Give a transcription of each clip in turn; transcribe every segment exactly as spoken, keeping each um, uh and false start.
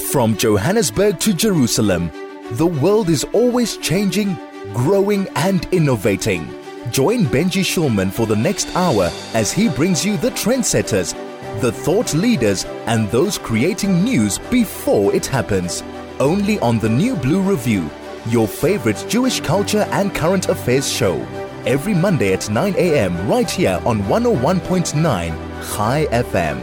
From Johannesburg to Jerusalem, the world is always changing, growing and innovating. Join Benji Shulman for the next hour as he brings you the trendsetters, the thought leaders and those creating news before it happens. Only on the New Blue Review, your favorite Jewish culture and current affairs show. Every Monday at nine a.m. right here on one oh one point nine Chai F M.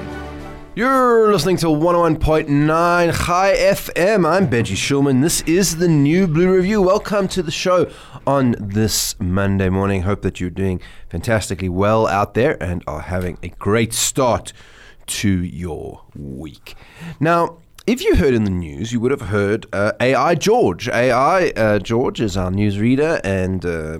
You're listening to one oh one point nine Chai F M. I'm Benji Shulman. This is the New Blue Review. Welcome to the show on this Monday morning. Hope that you're doing fantastically well out there and are having a great start to your week. Now, if you heard in the news, you would have heard uh, A I George. A I uh, George is our newsreader, and uh,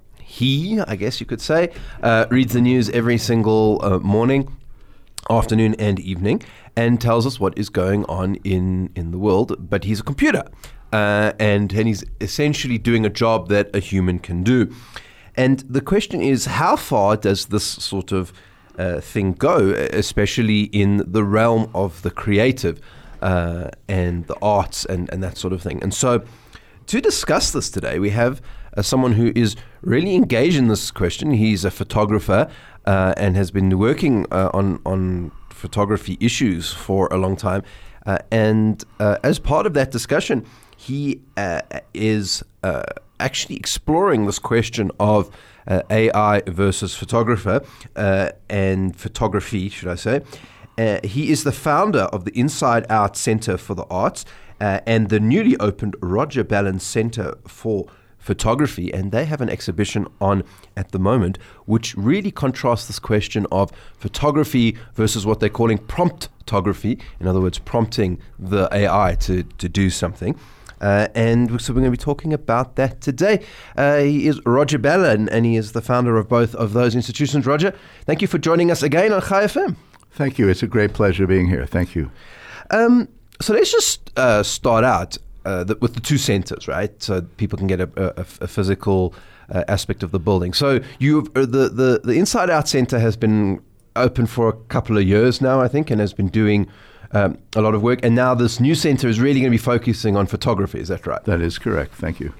he, I guess you could say, uh, reads the news every single uh, morning, afternoon and evening, and tells us what is going on in, in the world. But he's a computer, uh, and, and he's essentially doing a job that a human can do. And the question is, how far does this sort of uh, thing go, especially in the realm of the creative uh, and the arts and, and that sort of thing? And so to discuss this today, we have uh, someone who is really engaged in this question. He's a photographer, Uh, and has been working uh, on on photography issues for a long time. Uh, and uh, as part of that discussion, he uh, is uh, actually exploring this question of uh, A I versus photographer uh, and photography, should I say. Uh, he is the founder of the Inside Out Center for the Arts uh, and the newly opened Roger Ballin Center for Photography, and they have an exhibition on at the moment which really contrasts this question of photography versus what they're calling promptography, in other words, prompting the A I to, to do something. Uh, and so we're going to be talking about that today. Uh, he is Roger Ballin, and he is the founder of both of those institutions. Roger, thank you for joining us again on Chai F M. Thank you. It's a great pleasure being here. Thank you. Um, so let's just uh, start out Uh, the, with the two centers, right? So people can get a, a, a physical uh, aspect of the building. So you, uh, the, the the Inside Out Center has been open for a couple of years now, I think, and has been doing um, a lot of work. And now this new center is really going to be focusing on photography. Is that right? That is correct. Thank you.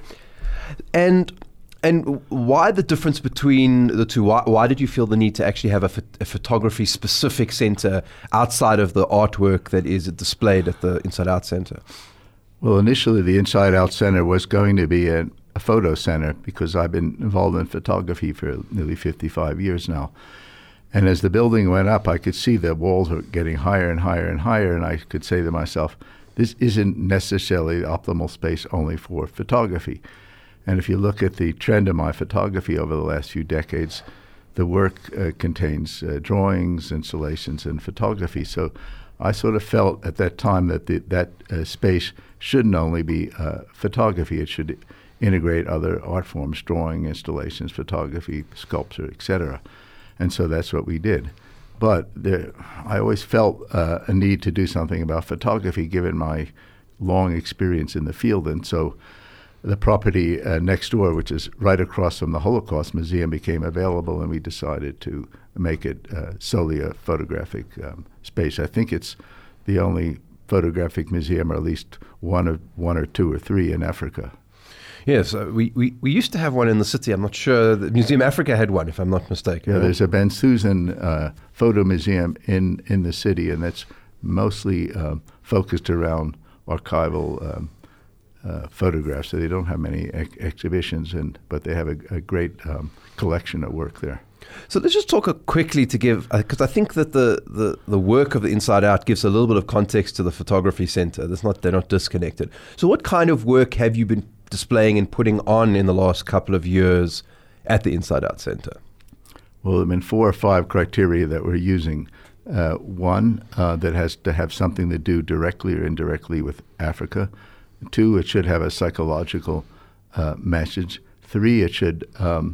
And and why the difference between the two? Why, why did you feel the need to actually have a, ph- a photography specific center outside of the artwork that is displayed at the Inside Out Center? Well, initially the Inside Out Center was going to be a, a photo center because I've been involved in photography for nearly fifty-five years now. And as the building went up, I could see the walls were getting higher and higher and higher, and I could say to myself, this isn't necessarily the optimal space only for photography. And if you look at the trend of my photography over the last few decades, the work uh, contains uh, drawings, installations, and photography. So I sort of felt at that time that the, that uh, space shouldn't only be uh, photography. It should integrate other art forms, drawing, installations, photography, sculpture, et cetera. And so that's what we did. But there, I always felt uh, a need to do something about photography given my long experience in the field. And so the property uh, next door, which is right across from the Holocaust Museum, became available, and we decided to make it uh, solely a photographic um, space. I think it's the only photographic museum, or at least one of one or two or three in Africa. Yes, uh, we, we, we used to have one in the city. I'm not sure. The Museum Africa had one, if I'm not mistaken. Yeah, there's a Ben Susan uh, photo museum in, in the city, and that's mostly um, focused around archival um, uh, photographs. So they don't have many ex- exhibitions, and but they have a, a great um, collection of work there. So let's just talk uh, quickly to give, because uh, I think that the, the, the work of the Inside Out gives a little bit of context to the photography center. That's not, they're not disconnected. So what kind of work have you been displaying and putting on in the last couple of years at the Inside Out Center? Well, there have been four or five criteria that we're using. Uh, one, uh, that has to have something to do directly or indirectly with Africa. Two, it should have a psychological uh, message. Three, it should um,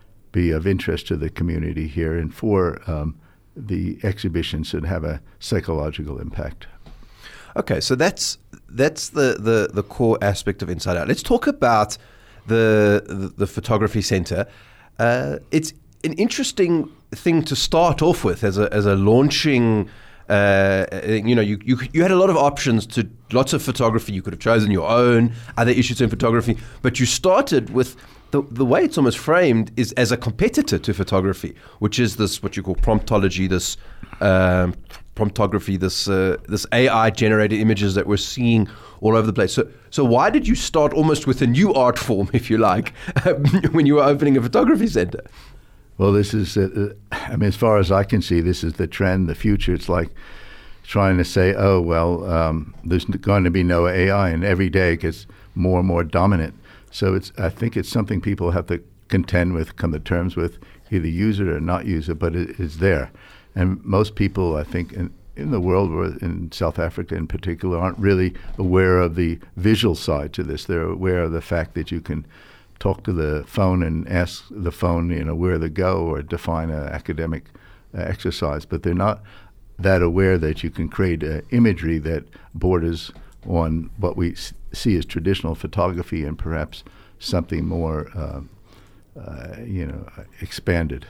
be of interest to the community here. And four, um, the exhibition should have a psychological impact. Okay, so that's that's the, the, the core aspect of Inside Out. Let's talk about the the, the photography center. Uh, it's an interesting thing to start off with as a as a launching Uh, you know, you, you you had a lot of options to lots of photography. You could have chosen your own other issues in photography, but you started with the the way it's almost framed is as a competitor to photography, which is this what you call promptology, this um, promptography, this uh, this A I generated images that we're seeing all over the place. So so why did you start almost with a new art form, if you like, when you were opening a photography center? Well, this is, uh, I mean, as far as I can see, this is the trend, the future. It's like trying to say, oh, well, um, there's going to be no A I, and every day it gets more and more dominant. So it's, I think it's something people have to contend with, come to terms with, either use it or not use it, but it, it's there. And most people, I think, in, in the world, or in South Africa in particular, aren't really aware of the visual side to this. They're aware of the fact that you can talk to the phone and ask the phone, you know, where to go or define an academic uh, exercise, but they're not that aware that you can create uh, imagery that borders on what we s- see as traditional photography and perhaps something more, uh, uh, you know, expanded.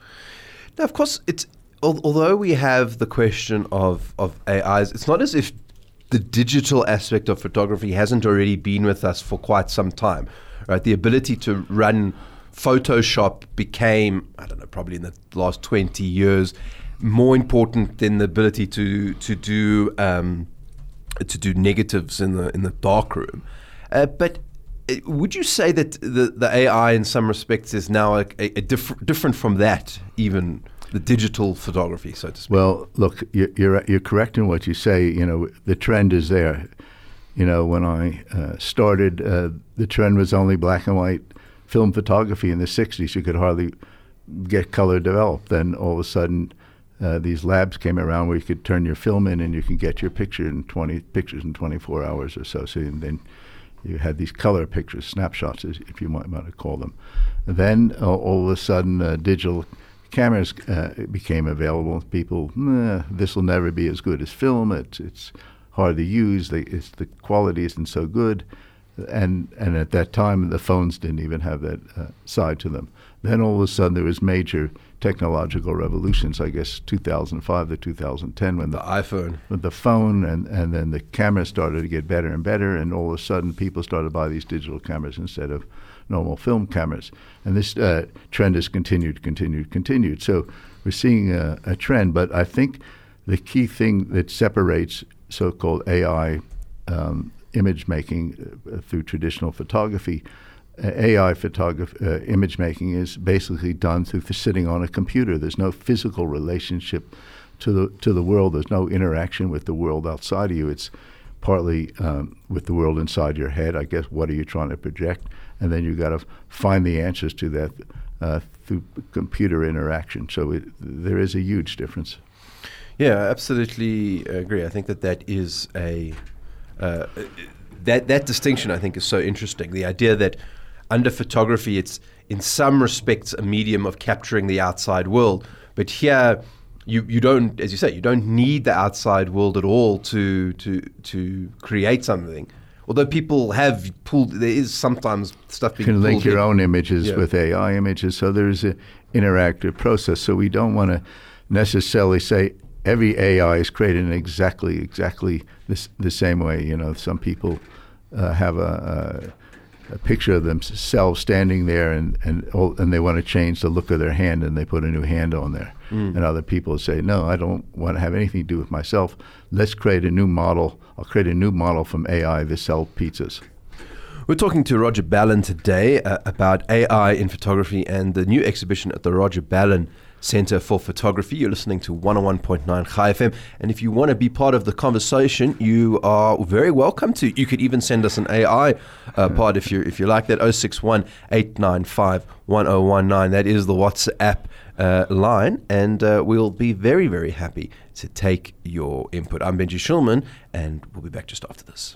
Now, of course, it's al- although we have the question of, of A Is, it's not as if the digital aspect of photography hasn't already been with us for quite some time. Right, the ability to run Photoshop became, I don't know, probably in the last twenty years, more important than the ability to to do um, to do negatives in the in the darkroom. Uh, but it, would you say that the, the A I, in some respects, is now a, a, a diff- different from that, even the digital photography, so to speak? Well, look, you're you're, you're correct in what you say. You know, the trend is there. You know, when I uh, started, uh, the trend was only black and white film photography in the sixties. You could hardly get color developed. Then all of a sudden, uh, these labs came around where you could turn your film in and you could get your picture in twenty pictures in twenty-four hours or so. So and then you had these color pictures, snapshots, if you might want to call them. And then uh, all of a sudden, uh, digital cameras uh, became available. People, nah, this will never be as good as film. It's it's hard to use. They, it's, the quality isn't so good, and and at that time the phones didn't even have that uh, side to them. Then all of a sudden there was major technological revolutions. I guess two thousand five to two thousand ten when the, the iPhone, with the phone, and and then the cameras started to get better and better, and all of a sudden people started to buy these digital cameras instead of normal film cameras, and this uh, trend has continued, continued, continued. So we're seeing a, a trend, but I think the key thing that separates so-called A I um, image making uh, through traditional photography. Uh, A I photography, uh, image making is basically done through sitting on a computer. There's no physical relationship to the to the world. There's no interaction with the world outside of you. It's partly um, with the world inside your head. I guess, what are you trying to project? And then you've got to find the answers to that uh, through computer interaction. So it, there is a huge difference. Yeah, I absolutely agree. I think that that is a uh, that that distinction, I think, is so interesting. The idea that under photography, it's in some respects a medium of capturing the outside world, but here you you don't, as you say, you don't need the outside world at all to to to create something. Although people have pulled, there is sometimes stuff being pulled. You can link your in. own images yeah. with A I images, so there's an interactive process. So we don't want to necessarily say every A I is created in exactly exactly this, the same way. You know, some people uh, have a, a, a picture of themselves standing there, and and all, and they want to change the look of their hand, and they put a new hand on there. Mm. And other people say, no, I don't want to have anything to do with myself. Let's create a new model. I'll create a new model from A I to sell pizzas. We're talking to Roger Ballen today uh, about A I in photography and the new exhibition at the Roger Ballen Center for Photography. You're listening to one oh one point nine Chai F M, and if you want to be part of the conversation, you are very welcome to. You could even send us an A I uh, part if you if you like that. oh six one, eight nine five, one oh one nine. That is the WhatsApp uh, line, and uh, we'll be very, very happy to take your input. I'm Benji Shulman, and we'll be back just after this.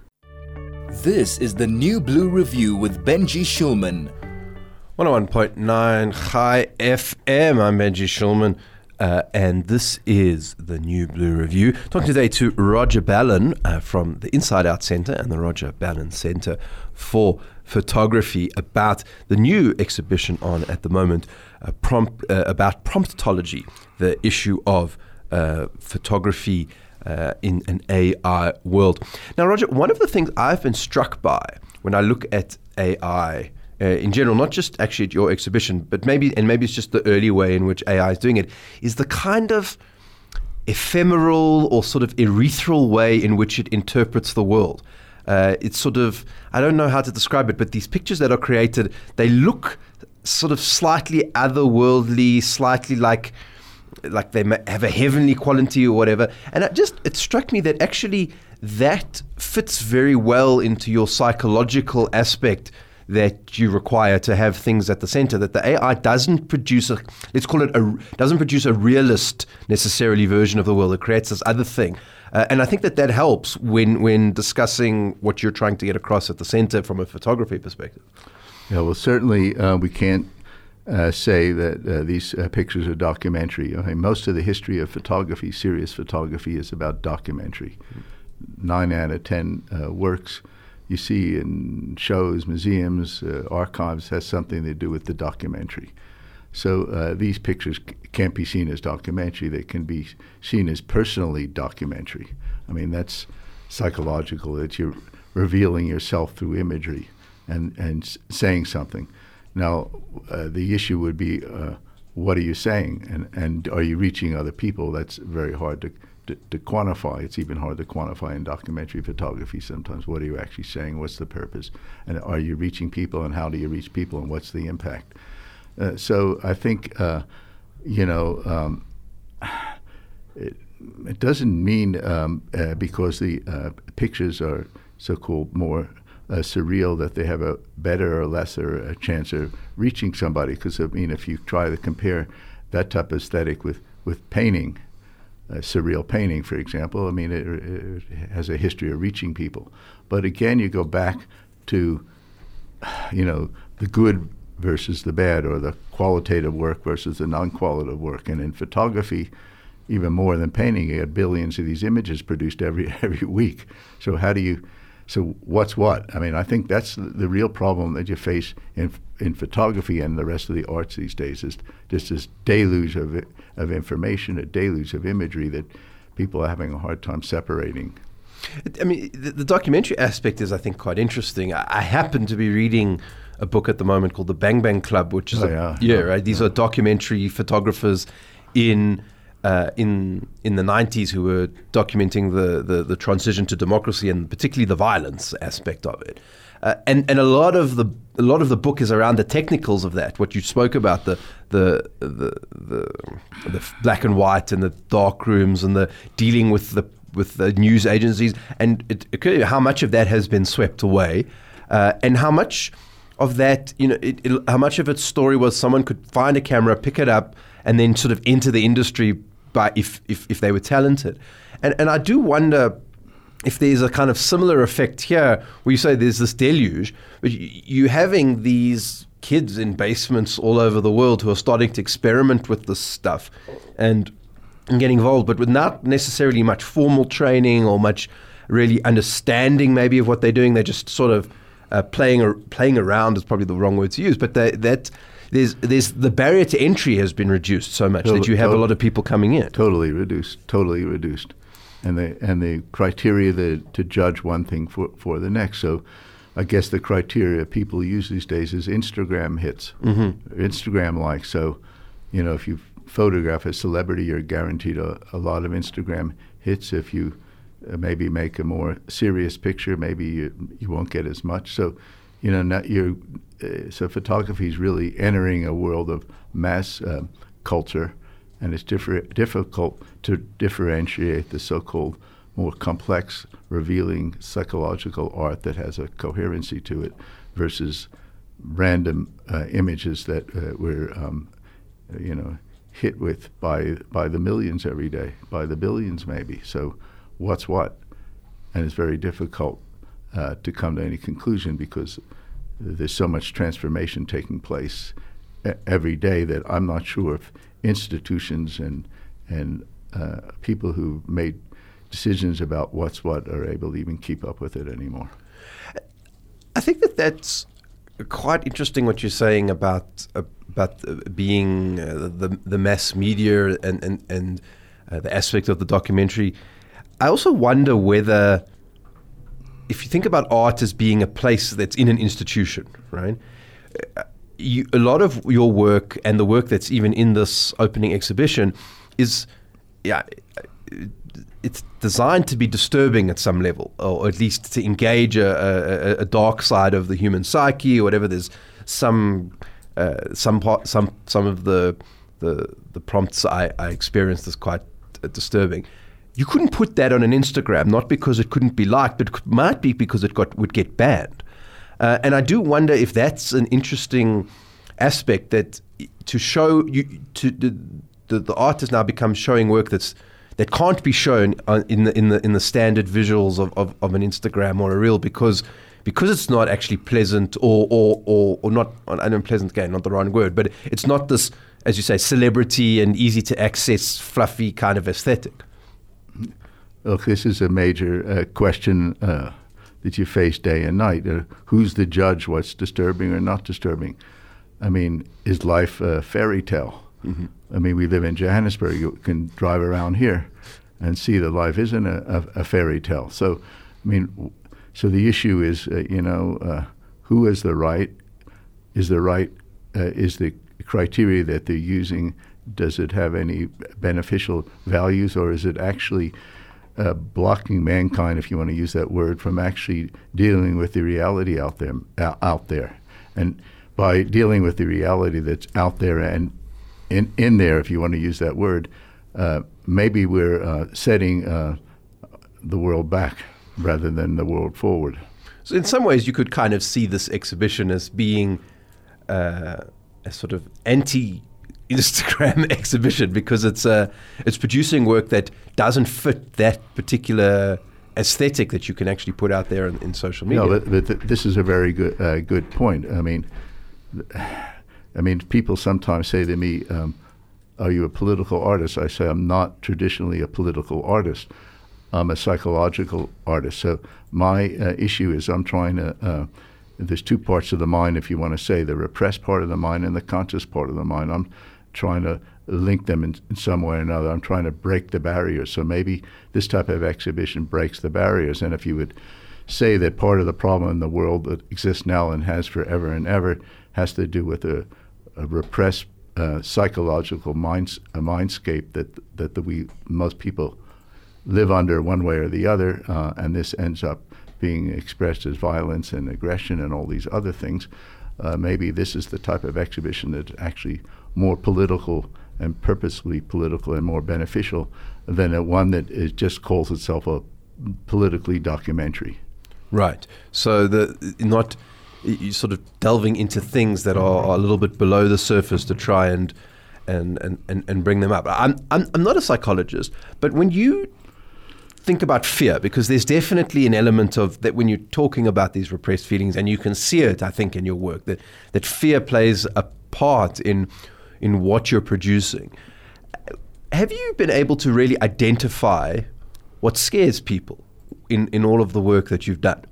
This is the New Blue Review with Benji Shulman. one oh one point nine Chai F M. I'm Benji Shulman, uh, and this is the New Blue Review. Talking today to Roger Ballen uh, from the Inside Out Center and the Roger Ballen Center for Photography about the new exhibition on at the moment, uh, prompt, uh, about promptology, the issue of uh, photography uh, in an A I world. Now, Roger, one of the things I've been struck by when I look at A I uh, in general, not just actually at your exhibition, but maybe, and maybe it's just the early way in which A I is doing it, is the kind of ephemeral or sort of ethereal way in which it interprets the world. Uh, it's sort of, I don't know how to describe it, but these pictures that are created, they look sort of slightly otherworldly, slightly like like they have a heavenly quality or whatever. And it just, it struck me that actually that fits very well into your psychological aspect that you require to have things at the center, that the A I doesn't produce a, let's call it a, doesn't produce a realist necessarily version of the world. It creates this other thing. Uh, and I think that that helps when, when discussing what you're trying to get across at the center from a photography perspective. Yeah, well, certainly uh, we can't uh, say that uh, these uh, pictures are documentary. I mean, most of the history of photography, serious photography, is about documentary. Mm-hmm. Nine out of ten uh, works you see in shows, museums, uh, archives has something to do with the documentary. So uh, these pictures c- can't be seen as documentary. They can be seen as personally documentary. I mean, that's psychological, that you're revealing yourself through imagery and, and s- saying something. Now, uh, the issue would be, uh, what are you saying? And, and are you reaching other people? That's very hard to, to, to quantify. It's even hard to quantify in documentary photography sometimes. What are you actually saying? What's the purpose? And are you reaching people? And how do you reach people? And what's the impact? Uh, so I think, uh, you know, um, it, it doesn't mean um, uh, because the uh, pictures are so-called more uh, surreal that they have a better or lesser uh, chance of reaching somebody. Because, I mean, if you try to compare that type of aesthetic with, with painting, uh, surreal painting, for example, I mean, it, it has a history of reaching people. But again, you go back to, you know, the good versus the bad, or the qualitative work versus the non-qualitative work. And in photography, even more than painting, you had billions of these images produced every every week. So how do you, so what's what? I mean, I think that's the, the real problem that you face in in photography and the rest of the arts these days, is just this deluge of of information, a deluge of imagery that people are having a hard time separating. I mean, the, the documentary aspect is, I think, quite interesting. I, I happen to be reading a book at the moment called The Bang Bang Club, which is oh, a, yeah, yeah, yeah, right. These yeah. are documentary photographers in uh, in in the nineties who were documenting the, the the transition to democracy and particularly the violence aspect of it. Uh, and and a lot of the a lot of the book is around the technicals of that. What you spoke about, the the the the, the black and white and the dark rooms and the dealing with the with the news agencies, and it occurred how much of that has been swept away, uh, and how much of that, you know, it, it, how much of its story was someone could find a camera, pick it up, and then sort of enter the industry by if if, if they were talented. And and I do wonder if there's a kind of similar effect here, where you say there's this deluge, but you, you having these kids in basements all over the world who are starting to experiment with this stuff and, and get involved, but without necessarily much formal training or much really understanding maybe of what they're doing. They're just sort of Uh, playing or playing around is probably the wrong word to use, but they, that there's there's the barrier to entry has been reduced so much Totally, that you have totally, a lot of people coming in. Totally reduced, totally reduced, and the and the criteria that, to judge one thing for for the next. So, I guess the criteria people use these days is Instagram hits, mm-hmm. Instagram likes. So, you know, if you photograph a celebrity, you're guaranteed a, a lot of Instagram hits. If you Uh, maybe make a more serious picture, maybe you, you won't get as much. So, you know, not you're, uh, so photography is really entering a world of mass uh, culture, and it's differ- difficult to differentiate the so-called more complex, revealing psychological art that has a coherency to it versus random uh, images that uh, we're, um, you know, hit with by by the millions every day, by the billions maybe. So, what's what? And it's very difficult uh, to come to any conclusion because there's so much transformation taking place e- every day that I'm not sure if institutions and and uh, people who made decisions about what's what are able to even keep up with it anymore. I think that that's quite interesting what you're saying about uh, about uh, being uh, the the mass media and and and uh, the aspect of the documentary. I also wonder whether, if you think about art as being a place that's in an institution, right? You, a lot of your work and the work that's even in this opening exhibition is, yeah, it's designed to be disturbing at some level, or at least to engage a, a, a dark side of the human psyche or whatever. There's some uh, some part, some some of the the, the prompts I, I experienced as quite uh, disturbing. You couldn't put that on an Instagram, not because it couldn't be liked, but it might be because it got would get banned. Uh, and I do wonder if that's an interesting aspect, that to show you to the, the the art has now become showing work that's that can't be shown in the in the in the standard visuals of, of, of an Instagram or a reel, because because it's not actually pleasant or or or, or not. I know pleasant again, not the wrong word, but it's not this, as you say, celebrity and easy to access, fluffy kind of aesthetic. Look, this is a major uh, question uh, that you face day and night. Uh, who's the judge? What's disturbing or not disturbing? I mean, is life a fairy tale? Mm-hmm. I mean, we live in Johannesburg. You can drive around here and see that life isn't a, a, a fairy tale. So, I mean, so the issue is, uh, you know, uh, who has the right? Is the right? Uh, is the criteria that they're using? Does it have any beneficial values, or is it actually uh, blocking mankind, if you want to use that word, from actually dealing with the reality out there? Uh, out there, and by dealing with the reality that's out there and in in there, if you want to use that word, uh, maybe we're uh, setting uh, the world back rather than the world forward. So in some ways, you could kind of see this exhibition as being uh, a sort of anti-Instagram exhibition, because it's uh, it's producing work that doesn't fit that particular aesthetic that you can actually put out there in, in social media. No, but, but th- this is a very good uh, good point. I mean. I mean, people sometimes say to me, um, are you a political artist? I say, I'm not traditionally a political artist. I'm a psychological artist. So my uh, issue is I'm trying to, uh, there's two parts of the mind, if you want to say, the repressed part of the mind and the conscious part of the mind. I'm trying to link them in, in some way or another. I'm trying to break the barriers. So maybe this type of exhibition breaks the barriers. And if you would say that part of the problem in the world that exists now and has forever and ever has to do with a a repressed uh, psychological minds, a mindscape that that the, we most people live under one way or the other, uh, and this ends up being expressed as violence and aggression and all these other things. Uh, maybe this is the type of exhibition that's actually more political and purposely political and more beneficial than a one that is just calls itself a politically documentary. Right. So the not. You sort of delving into things that are, are a little bit below the surface to try and and, and, and, and bring them up. I'm, I'm I'm not a psychologist, but when you think about fear, because there's definitely an element of that when you're talking about these repressed feelings, and you can see it, I think, in your work, that, that fear plays a part in in what you're producing. Have you been able to really identify what scares people in, in all of the work that you've done?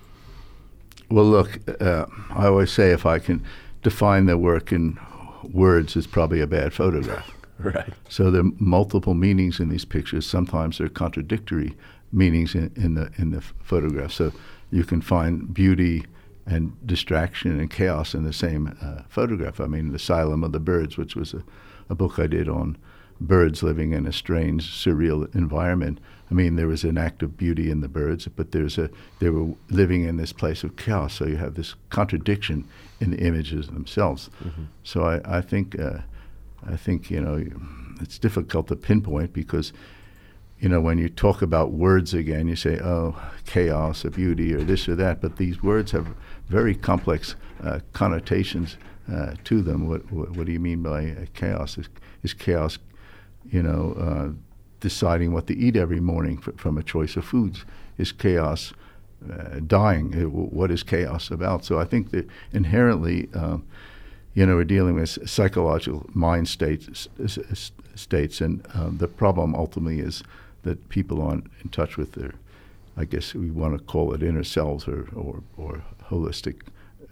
Well, look, uh, I always say if I can define the work in words, it's probably a bad photograph. Right. So there are multiple meanings in these pictures. Sometimes there are contradictory meanings in, in the in the photograph. So you can find beauty and distraction and chaos in the same uh, photograph. I mean, The Asylum of the Birds, which was a, a book I did on birds living in a strange, surreal environment. I mean, there was an act of beauty in the birds, but there's a they were living in this place of chaos. So you have this contradiction in the images themselves. Mm-hmm. So I, I think uh, I think you know it's difficult to pinpoint, because you know when you talk about words again, you say, oh, chaos or beauty or this or that, but these words have very complex uh, connotations uh, to them. What, what what do you mean by uh, chaos? Is, is chaos, you know? Uh, deciding what to eat every morning f- from a choice of foods? Is chaos uh, dying? What is chaos about? So I think that inherently, um, you know, we're dealing with psychological mind states, s- states, and um, the problem ultimately is that people aren't in touch with their, I guess we want to call it inner selves or or, or holistic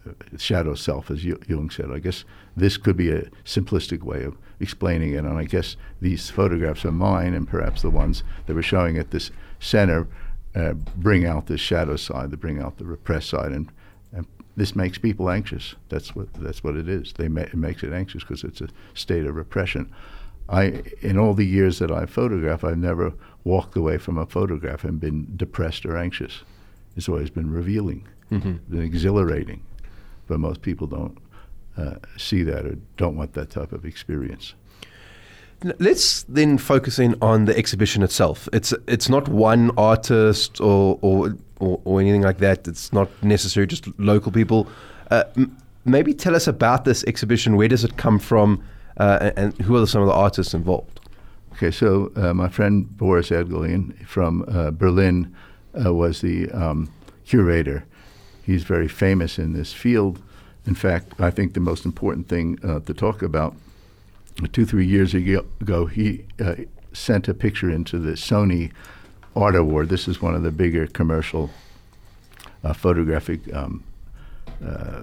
shadow self, as Jung said. I guess this could be a simplistic way of explaining it, and I guess these photographs of mine, and perhaps the ones that we're showing at this center, uh, bring out the shadow side, they bring out the repressed side, and, and this makes people anxious. That's what that's what it is. They ma- it makes it anxious because it's a state of repression. I, in all the years that I've photographed, I've never walked away from a photograph and been depressed or anxious. It's always been revealing, mm-hmm. been exhilarating, but most people don't uh, see that or don't want that type of experience. Let's then focus in on the exhibition itself. It's it's not one artist or or, or, or anything like that. It's not necessarily just local people. Uh, m- maybe tell us about this exhibition. Where does it come from, uh, and, and who are some of the artists involved? Okay, so uh, my friend Boris Edgelien from uh, Berlin uh, was the um, curator. He's very famous in this field. In fact, I think the most important thing uh, to talk about, two, three years ago, he uh, sent a picture into the Sony Art Award. This is one of the bigger commercial uh, photographic um, uh,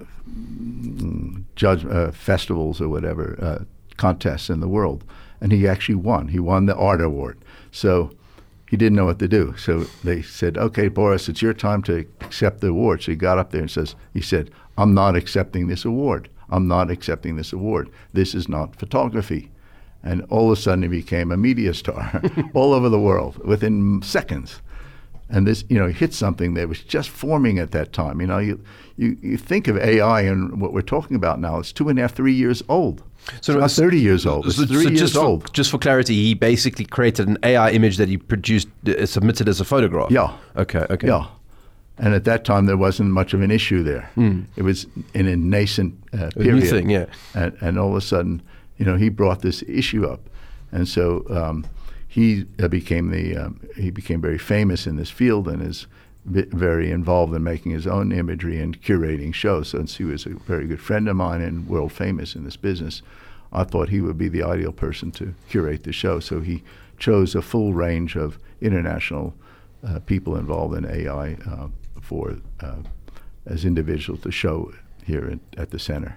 judge uh, festivals or whatever, uh, contests in the world. And he actually won. He won the Art Award. So he didn't know what to do. So they said, okay, Boris, it's your time to accept the award. So he got up there and says, he said, I'm not accepting this award. I'm not accepting this award. This is not photography. And all of a sudden he became a media star all over the world within seconds. And this, you know, hit something that was just forming at that time. You know, you, you, you think of A I and what we're talking about now, it's two and a half, three years old. So it's not thirty years old. It's so, three so years just old. For, just for clarity, he basically created an A I image that he produced, uh, submitted as a photograph. Yeah. Okay. Okay. Yeah. And at that time, there wasn't much of an issue there. Mm. It was in a nascent uh, period. A new thing, yeah. And, and all of a sudden, you know, he brought this issue up, and so um, he uh, became the um, he became very famous in this field and is b- very involved in making his own imagery and curating shows. Since he was a very good friend of mine and world famous in this business, I thought he would be the ideal person to curate the show. So he chose a full range of international uh, people involved in A I uh, for uh, as individuals to show here at, at the center.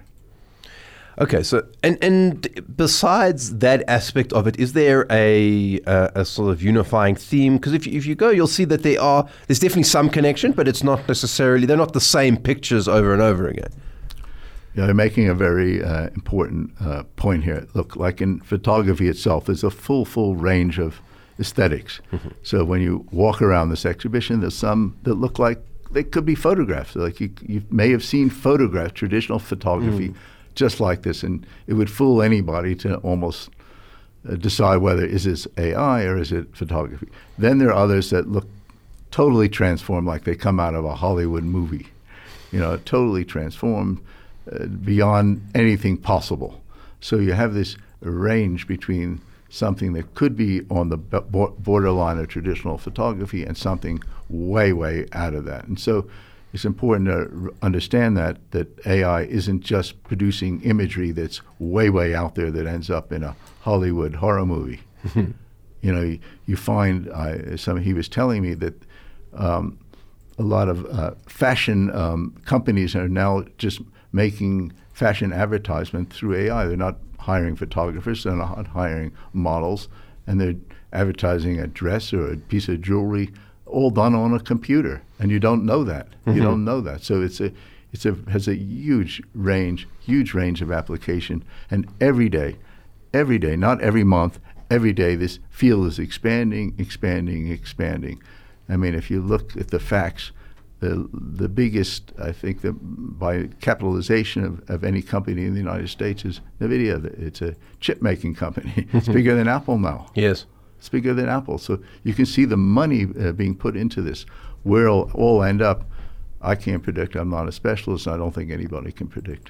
Okay, so and and besides that aspect of it, is there a a, a sort of unifying theme? Because if you, if you go, you'll see that there are there's definitely some connection, but it's not necessarily they're not the same pictures over and over again. Yeah, you're making a very uh, important uh, point here. Look, like in photography itself, there's a full, full range of aesthetics. Mm-hmm. So when you walk around this exhibition, there's some that look like they could be photographs. Like you, you may have seen photographs, traditional photography, mm. just like this, and it would fool anybody to almost uh, decide whether is this A I or is it photography. Then there are others that look totally transformed, like they come out of a Hollywood movie. You know, totally transformed. Uh, beyond anything possible. So you have this range between something that could be on the b- borderline of traditional photography and something way, way out of that. And so it's important to r- understand that, that A I isn't just producing imagery that's way, way out there that ends up in a Hollywood horror movie. You know, you, you find, uh, some, he was telling me that um, a lot of uh, fashion um, companies are now just making fashion advertisement through A I. They're not hiring photographers, they're not hiring models, and they're advertising a dress or a piece of jewelry, all done on a computer, and you don't know that. Mm-hmm. You don't know that. So it's a, it's a has a huge range, huge range of application, and every day, every day, not every month, every day, this field is expanding, expanding, expanding. I mean, if you look at the facts, The, the biggest, I think, the, by capitalization of, of any company in the United States is NVIDIA. It's a chip-making company. It's bigger than Apple now. Yes. It's bigger than Apple. So you can see the money uh, being put into this. Where it'll all end up, I can't predict. I'm not a specialist, and I don't think anybody can predict.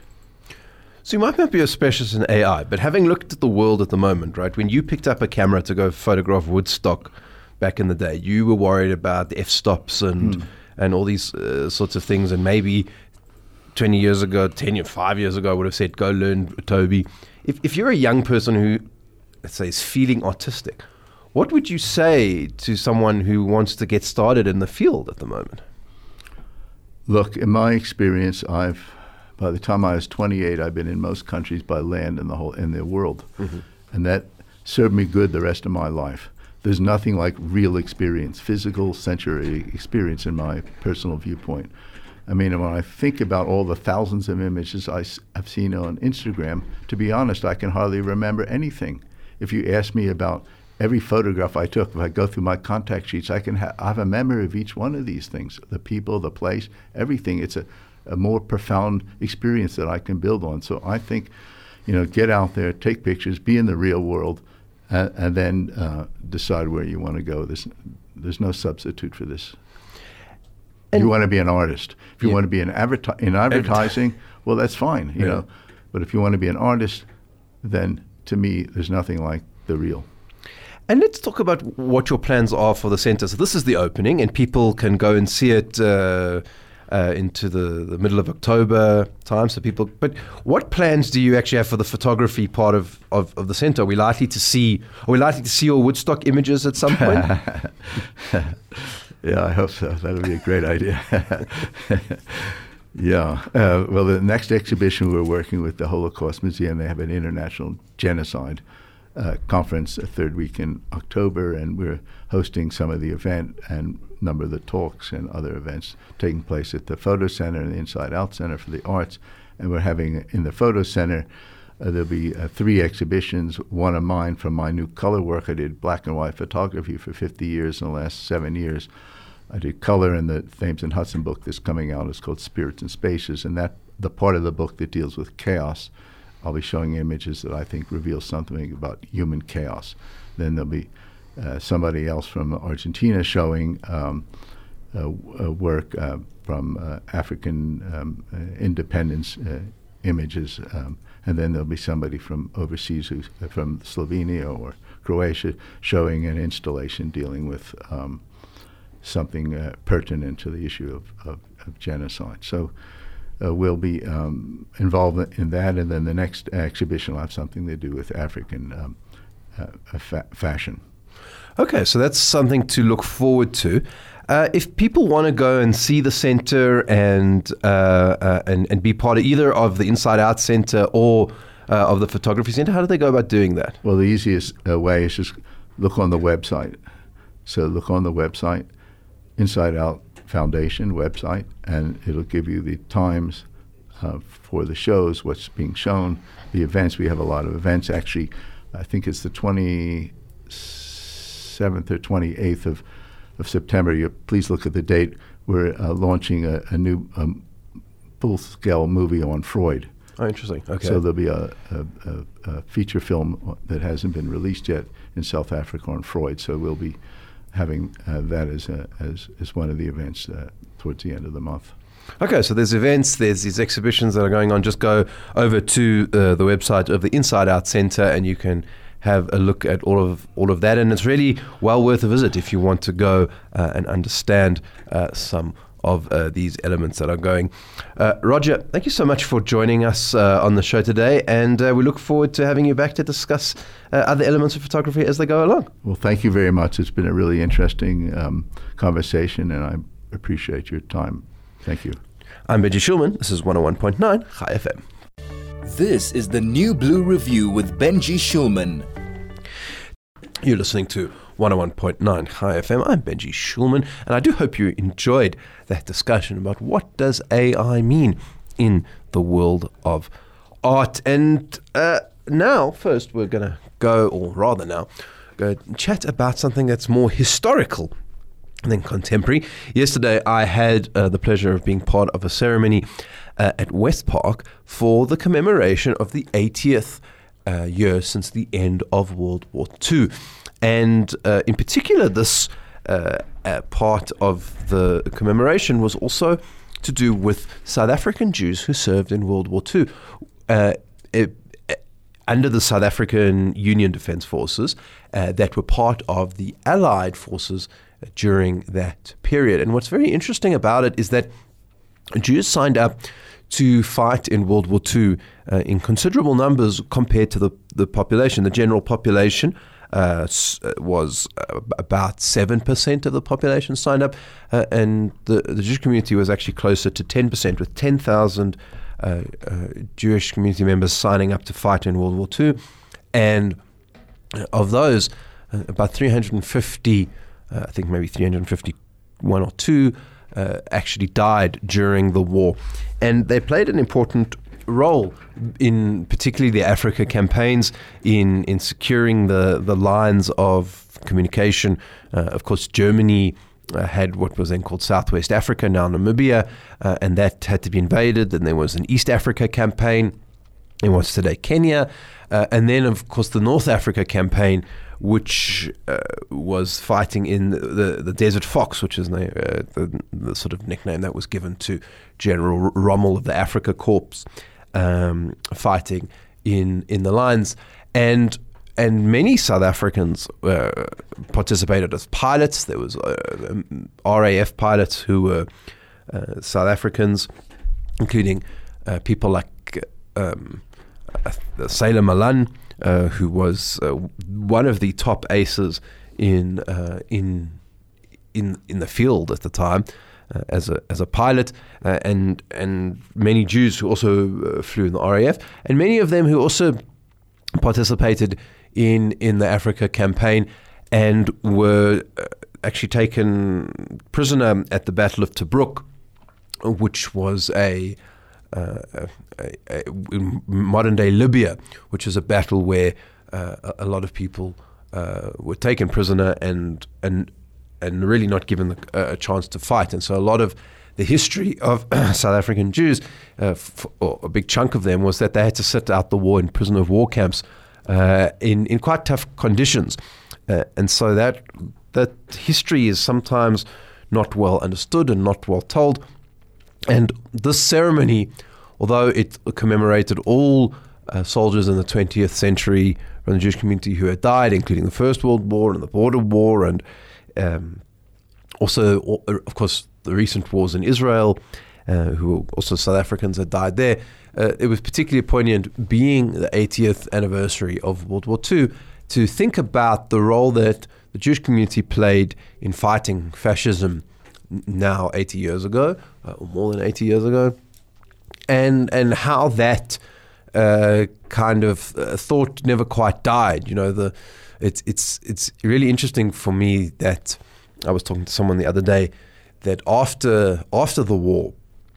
So you might not be a specialist in A I, but having looked at the world at the moment, right, when you picked up a camera to go photograph Woodstock back in the day, you were worried about the f-stops and... Mm. and all these uh, sorts of things, and maybe twenty years ago, ten years, five years ago, I would have said, go learn Adobe. If, if you're a young person who, let's say, is feeling artistic, what would you say to someone who wants to get started in the field at the moment? Look, in my experience, I've By the time I was twenty-eight, I've been in most countries by land in the whole in the world, mm-hmm. and that served me good the rest of my life. There's nothing like real experience, physical, sensory experience in my personal viewpoint. I mean, when I think about all the thousands of images I, I've seen on Instagram, to be honest, I can hardly remember anything. If you ask me about every photograph I took, if I go through my contact sheets, I can ha- I have a memory of each one of these things, the people, the place, everything. It's a, a more profound experience that I can build on. So I think, you know, get out there, take pictures, be in the real world, uh, and then uh, decide where you want to go. There's, there's no substitute for this. If you want to be an artist, if you yeah. want to be an adverti- in advertising, well, that's fine, you yeah. know. But if you want to be an artist, then to me, there's nothing like the real. And let's talk about what your plans are for the center. So this is the opening, and people can go and see it uh, uh, into the, the middle of October time. So people, but what plans do you actually have for the photography part of, of, of the center? Are we likely to see? Are we likely to see your Woodstock images at some point? Yeah, I hope so. That would be a great idea. yeah. Uh, well, the next exhibition, we're working with the Holocaust Museum. They have an international genocide uh, conference the third week in October, and we're hosting some of the event and a number of the talks and other events taking place at the Photo Center and the Inside Out Center for the Arts. And we're having, in the Photo Center, Uh, there'll be uh, three exhibitions, one of mine from my new color work. I did black and white photography for fifty years. In the last seven years, I did color in the Thames and Hudson book that's coming out. It's called Spirits and Spaces, and that the part of the book that deals with chaos, I'll be showing images that I think reveal something about human chaos. Then there'll be uh, somebody else from Argentina showing um, uh, uh, work uh, from uh, African um, uh, independence uh, images. Um, And then there'll be somebody from overseas, who's uh, from Slovenia or Croatia, showing an installation dealing with um, something uh, pertinent to the issue of, of, of genocide. So uh, we'll be um, involved in that, and then the next exhibition will have something to do with African um, uh, fa- fashion. Okay, so that's something to look forward to. Uh, if people want to go and see the center and, uh, uh, and and be part of either of the Inside Out Center or uh, of the Photography Center, how do they go about doing that? Well, the easiest uh, way is just look on the website. So look on the website, Inside Out Foundation website, and it'll give you the times uh, for the shows, what's being shown, the events. We have a lot of events. Actually, I think it's the twenty-seventh or twenty-eighth of of September. You please look at the date. We're uh, launching a, a new um, full-scale movie on Freud. Oh, interesting. Okay. So there'll be a, a, a, a feature film that hasn't been released yet in South Africa on Freud. So we'll be having uh, that as, a, as as one of the events uh, towards the end of the month. Okay, so there's events, there's these exhibitions that are going on. Just go over to uh, the website of the Inside Out Center, and you can have a look at all of all of that, and it's really well worth a visit if you want to go uh, and understand uh, some of uh, these elements that are going. Uh, Roger, thank you so much for joining us uh, on the show today, and uh, we look forward to having you back to discuss uh, other elements of photography as they go along. Well, thank you very much. It's been a really interesting um, conversation, and I appreciate your time. Thank you. I'm Benji Shulman. This is one oh one point nine Chai F M. This is the New Blue Review with Benji Shulman. You're listening to one oh one point nine Chai F M. I'm Benji Shulman, and I do hope you enjoyed that discussion about what does A I mean in the world of art. And uh, now, first, we're going to go, or rather now, go chat about something that's more historical than contemporary. Yesterday, I had uh, the pleasure of being part of a ceremony uh, at West Park for the commemoration of the eightieth uh, year since the end of World War Two. And uh, in particular, this uh, uh, part of the commemoration was also to do with South African Jews who served in World War Two. Uh, it, under the South African Union Defence Forces uh, that were part of the Allied forces during that period. And what's very interesting about it is that Jews signed up to fight in World War Two uh, in considerable numbers compared to the, the population. The general population uh, was uh, about seven percent of the population signed up, uh, and the, the Jewish community was actually closer to ten percent, with ten thousand uh, uh, Jewish community members signing up to fight in World War Two, and of those, uh, about three hundred fifty, uh, I think maybe three hundred fifty-one or two, uh, actually died during the war, and they played an important role in particularly the Africa campaigns in in securing the the lines of communication. Uh, of course, Germany uh, had what was then called Southwest Africa, now Namibia, uh, and that had to be invaded. Then there was an East Africa campaign in what's today Kenya, uh, and then of course the North Africa campaign, which uh, was fighting in the, the, the Desert Fox, which is the, uh, the, the sort of nickname that was given to General Rommel of the Afrika Korps. Um, fighting in in the lines, and and many South Africans uh, participated as pilots. There was uh, um, R A F pilots who were uh, South Africans, including uh, people like um, uh, Sailor Malan, uh, who was uh, one of the top aces in uh, in in in the field at the time. Uh, as a as a pilot, uh, and and many Jews who also uh, flew in the R A F, and many of them who also participated in in the Africa campaign and were uh, actually taken prisoner at the Battle of Tobruk, which was a, uh, a, a in modern day Libya, which is a battle where uh, a, a lot of people uh, were taken prisoner and and. and really not given the, uh, a chance to fight. And so a lot of the history of South African Jews, uh, f- or a big chunk of them, was that they had to sit out the war in prisoner of war camps uh, in, in quite tough conditions. Uh, and so that that history is sometimes not well understood and not well told. And this ceremony, although it commemorated all uh, soldiers in the twentieth century from the Jewish community who had died, including the First World War and the Border War, and Um, also, of course, the recent wars in Israel, uh, who also South Africans had died there. Uh, it was particularly poignant, being the eightieth anniversary of World War Two, to think about the role that the Jewish community played in fighting fascism now eighty years ago, uh, or more than eighty years ago, and and how that uh, kind of uh, thought never quite died. You know, the It's it's it's really interesting for me that I was talking to someone the other day that after after the war,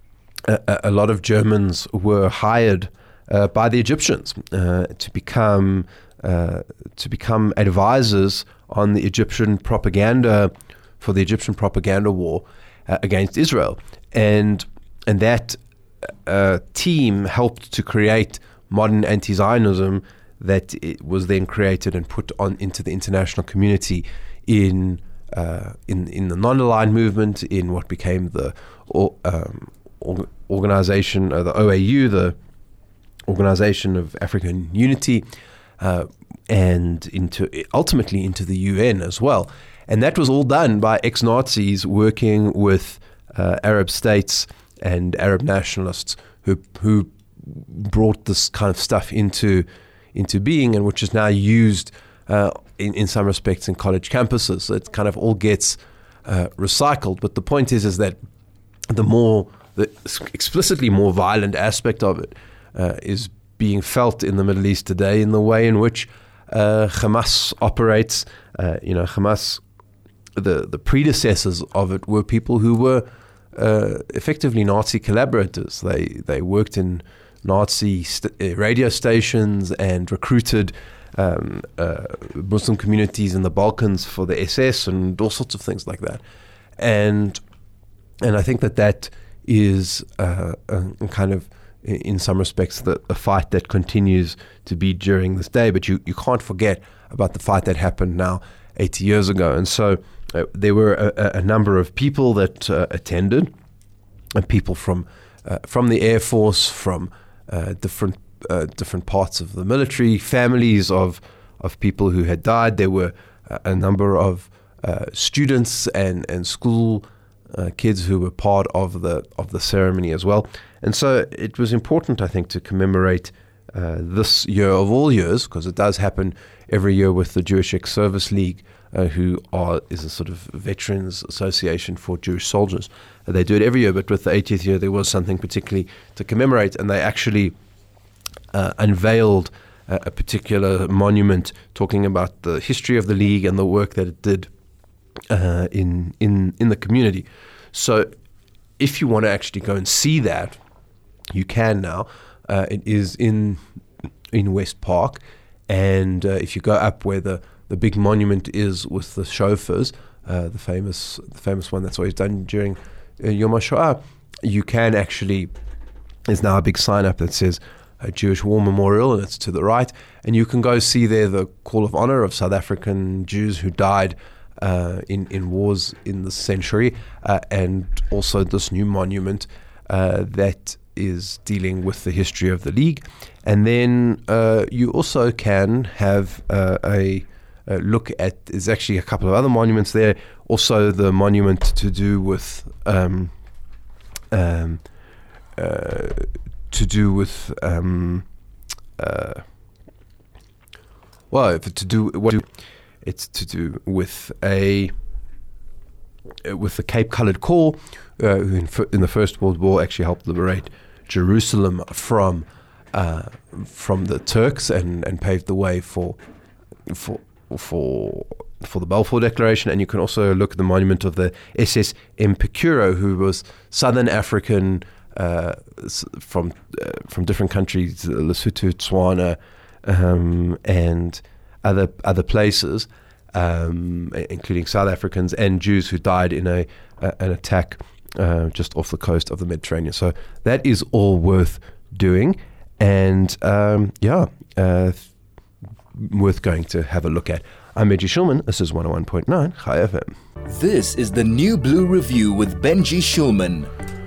a, a lot of Germans were hired uh, by the Egyptians uh, to become uh, to become advisors on the Egyptian propaganda for the Egyptian propaganda war uh, against Israel, and and that uh, team helped to create modern anti-Zionism that it was then created and put on into the international community in uh, in in the non-aligned movement, in what became the um, organization, uh, the O A U, the Organization of African Unity, uh, and into ultimately into the U N as well. And that was all done by ex-Nazis working with uh, Arab states and Arab nationalists who who brought this kind of stuff into into being, and which is now used uh, in, in some respects in college campuses. So it kind of all gets uh, recycled. But the point is, is that the more, the explicitly more violent aspect of it uh, is being felt in the Middle East today in the way in which uh, Hamas operates. Uh, you know, Hamas, the, the predecessors of it were people who were uh, effectively Nazi collaborators. They they worked in Nazi st- radio stations and recruited um, uh, Muslim communities in the Balkans for the S S and all sorts of things like that. And and I think that that is uh, a kind of, in some respects, the, a fight that continues to be during this day. But you, you can't forget about the fight that happened now eighty years ago. And so uh, there were a, a number of people that uh, attended, and people from uh, from the Air Force, from Uh, different uh, different parts of the military, families of of people who had died. There were uh, a number of uh, students and and school uh, kids who were part of the of the ceremony as well. And so it was important, I think, to commemorate uh, this year of all years, because it does happen every year with the Jewish Ex-Service League uh, who are is a sort of veterans association for Jewish soldiers. Uh, they do it every year, but with the eightieth year, there was something particularly to commemorate, and they actually uh, unveiled uh, a particular monument talking about the history of the league and the work that it did uh, in in in the community. So, if you want to actually go and see that, you can now. Uh, it is in in West Park, and uh, if you go up where the, the big monument is with the shofars, uh, the famous the famous one that's always done during uh, Yom HaShoah, you can actually. There's now a big sign up that says a Jewish War Memorial, and it's to the right, and you can go see there the Call of Honor of South African Jews who died uh, in in wars in the century, uh, and also this new monument uh, that is dealing with the history of the league. And then uh, you also can have uh, a, a look at, there's actually a couple of other monuments there, also the monument to do with um, um, uh, to do with um, uh, well, if it's to do what it's to do with a with the Cape Coloured Corps, uh, who in, in the First World War actually helped liberate Jerusalem from uh, from the Turks and, and paved the way for for for for the Balfour Declaration. And you can also look at the monument of the S S Mpikuro, who was Southern African uh, from uh, from different countries, Lesotho, Tswana, um, and other other places, um, including South Africans and Jews who died in a uh, an attack Uh, just off the coast of the Mediterranean. So that is all worth doing, and um, yeah, uh, worth going to have a look at. I'm Benji Shulman. This is one oh one point nine Chai F M. This is the New Blue Review with Benji Shulman.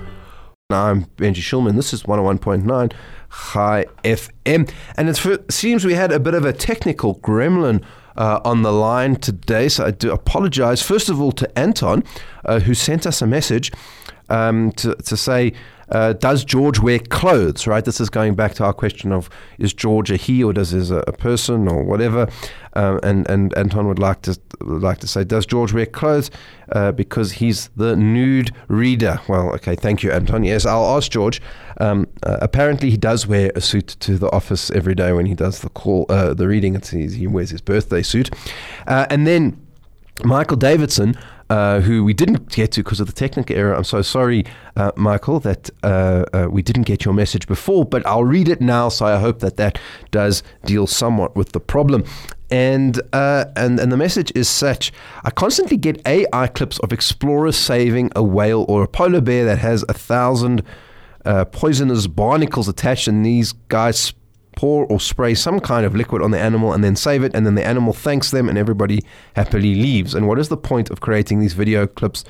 I'm Benji Shulman. This is one oh one point nine Chai F M, and it seems we had a bit of a technical gremlin Uh, on the line today, so I do apologize first of all to Anton, uh, who sent us a message um, to, to say, uh, does George wear clothes, right? This is going back to our question of, is George a he or does he a, a person or whatever? Uh, and, and Anton would like to would like to say, does George wear clothes uh, because he's the nude reader? Well, okay, thank you, Anton. Yes, I'll ask George. Um, uh, apparently, he does wear a suit to the office every day when he does the call, uh, the reading. It's, he wears his birthday suit. Uh, and then Michael Davidson, uh, who we didn't get to because of the technical error. I'm so sorry, uh, Michael, that uh, uh, we didn't get your message before, but I'll read it now, so I hope that that does deal somewhat with the problem. And uh, and and the message is such: I constantly get A I clips of explorers saving a whale or a polar bear that has a thousand uh, poisonous barnacles attached, and these guys pour or spray some kind of liquid on the animal and then save it, and then the animal thanks them and everybody happily leaves. And what is the point of creating these video clips?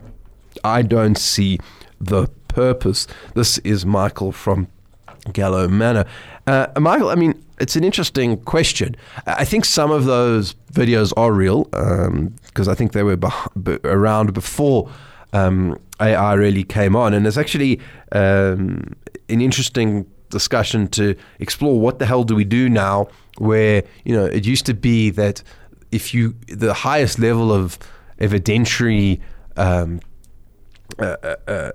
I don't see the purpose. This is Michael from Gallo Manor. Uh, Michael, I mean, it's an interesting question. I think some of those videos are real because um, I think they were beh- be- around before um, A I really came on. And there's actually um, an interesting discussion to explore what the hell do we do now, where, you know, it used to be that if you, the highest level of evidentiary um, uh, uh,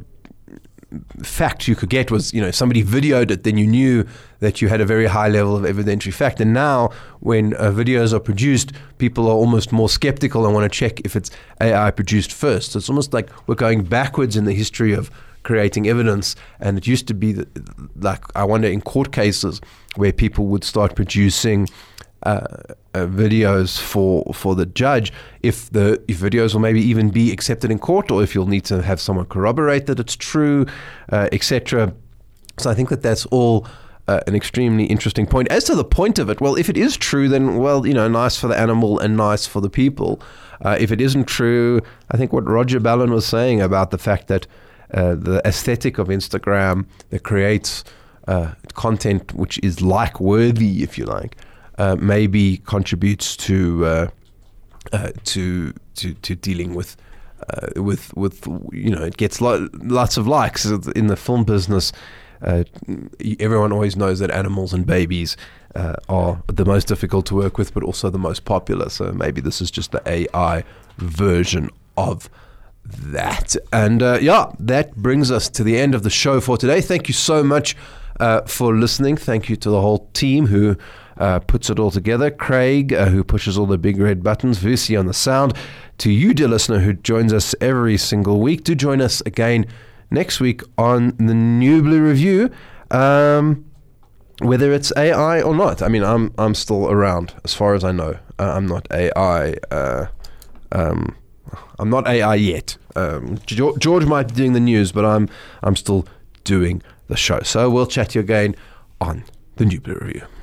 fact you could get was, you know, if somebody videoed it, then you knew that you had a very high level of evidentiary fact. And now when uh, videos are produced, people are almost more skeptical and want to check if it's A I produced first. So it's almost like we're going backwards in the history of creating evidence. And it used to be that, like, I wonder, in court cases where people would start producing uh, uh, videos for for the judge, if the if videos will maybe even be accepted in court, or if you'll need to have someone corroborate that it's true, uh, et cetera. So I think that that's all uh, an extremely interesting point. As to the point of it, well, if it is true, then, well, you know, nice for the animal and nice for the people. Uh, if it isn't true, I think what Roger Ballon was saying about the fact that uh, the aesthetic of Instagram that creates uh, content which is like-worthy, if you like, uh, maybe contributes to uh, uh, to to to dealing with uh, with with you know, it gets lo- lots of likes in the film business. uh, everyone always knows that animals and babies uh, are the most difficult to work with, but also the most popular. So maybe this is just the A I version of that. And uh, yeah, that brings us to the end of the show for today. Thank you so much uh, for listening. Thank you to the whole team who uh, puts it all together. Craig, uh, who pushes all the big red buttons. Vusi on the sound. To you, dear listener, who joins us every single week. Do join us again next week on the New Blue Review. Um, whether it's A I or not. I mean, I'm I'm still around as far as I know. Uh, I'm not A I. Uh, um, I'm not A I yet. Um, George, George might be doing the news, but I'm I'm still doing the show. So we'll chat to you again on the New Blue Review.